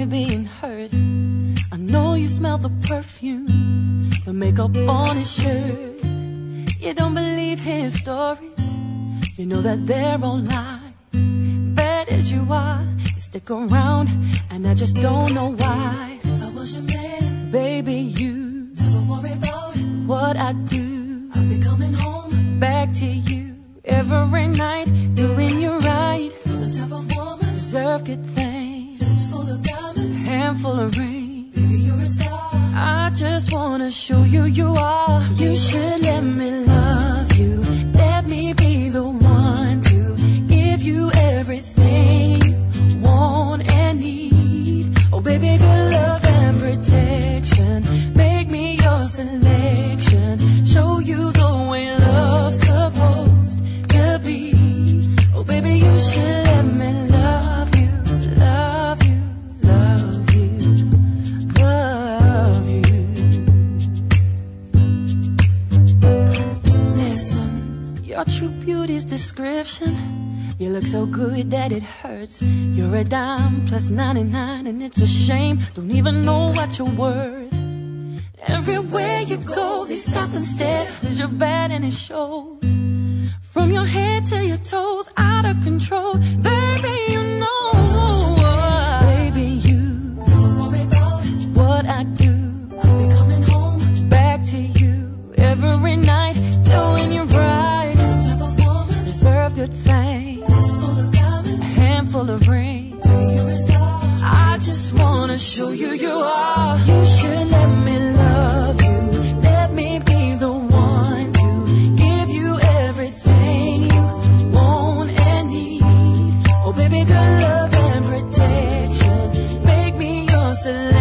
being hurt. I know you smell the perfume, the makeup on his shirt. You don't believe his stories, you know that they're all lies. Bad as you are, you stick around, and I just don't know why. If I was your man, baby, you never worry about what I do. I'll be coming home back to you every night, doing you right. You're the type of woman deserve good things. Fistful of diamonds, handful of rings. Baby, you're a star. I just wanna show you you are. You should let me love you. Let me be the one to give you everything you want and need. Oh baby, good love and protection. Make me your selection. Show you the way love's supposed to be. Oh baby, you should let me love you, love you, love you, love you. Listen, your true beauty's description. You look so good that it hurts. You're a dime plus 99, and it's a shame. Don't even know what you're worth. Everywhere you go, they stop and stare, 'cause you're bad and it shows. From your head to your toes, out of control. Baby, you know. Baby, you never worry about what I do. I'll be coming home back to you every night, doing you right. Type of woman deserve good things. Full of diamonds, a handful of rings. Baby, you're a star. I just wanna show you you are. You should let me love you. Let me be the one to give you everything you want and need. Oh baby, good love and protection. Make me your selection.